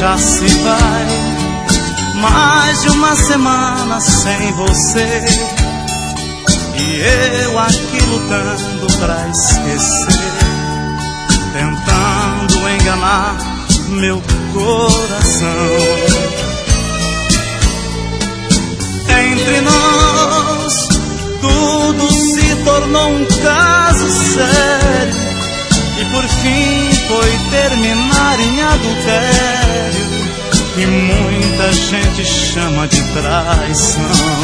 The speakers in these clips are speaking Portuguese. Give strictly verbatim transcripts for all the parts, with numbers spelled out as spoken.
já se vai mais de uma semana sem você, e eu aqui lutando pra esquecer, tentando enganar meu coração. Entre nós tudo se tornou um caso sério, e por fim foi terminar em adultério, que muita gente chama de traição.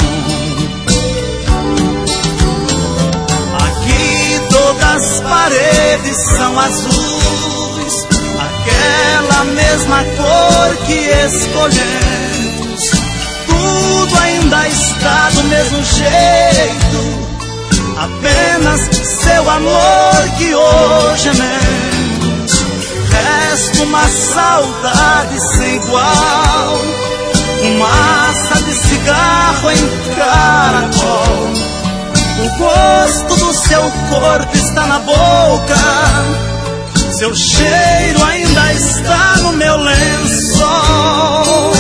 Aqui todas as paredes são azuis, aquela mesma cor que escolhemos. Tudo ainda está do mesmo jeito, apenas seu amor que hoje é menos. Resta uma saudade sem igual, fumaça de cigarro em caracol. O gosto do seu corpo está na boca, seu cheiro ainda está no meu lençol.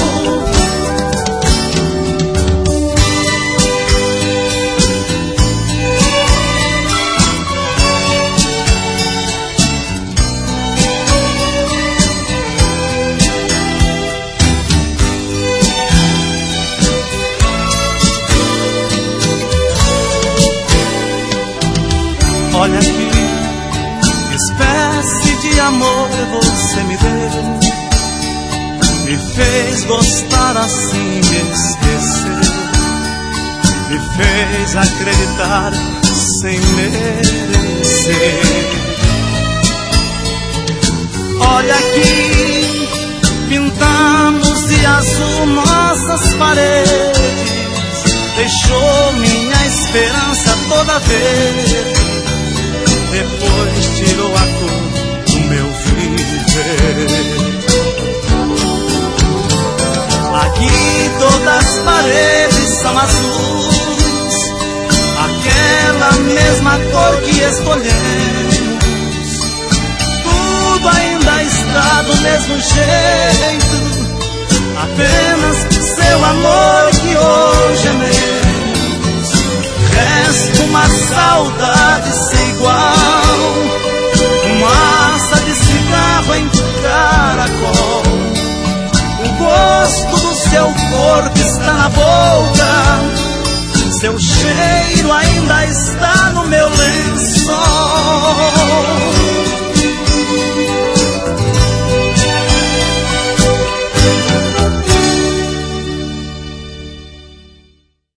Olha aqui, que espécie de amor você me deu, me fez gostar assim, me esquecer, me fez acreditar sem merecer. Olha aqui, pintamos de azul nossas paredes, deixou minha esperança toda verde, depois tirou a cor do meu viver. Aqui todas as paredes são azuis, aquela mesma cor que escolhemos. Tudo ainda está do mesmo jeito, apenas seu amor que hoje é menos. Resta uma saudade sem igual, fumaça de cigarro em caracol. O gosto do seu corpo está na boca, seu cheiro ainda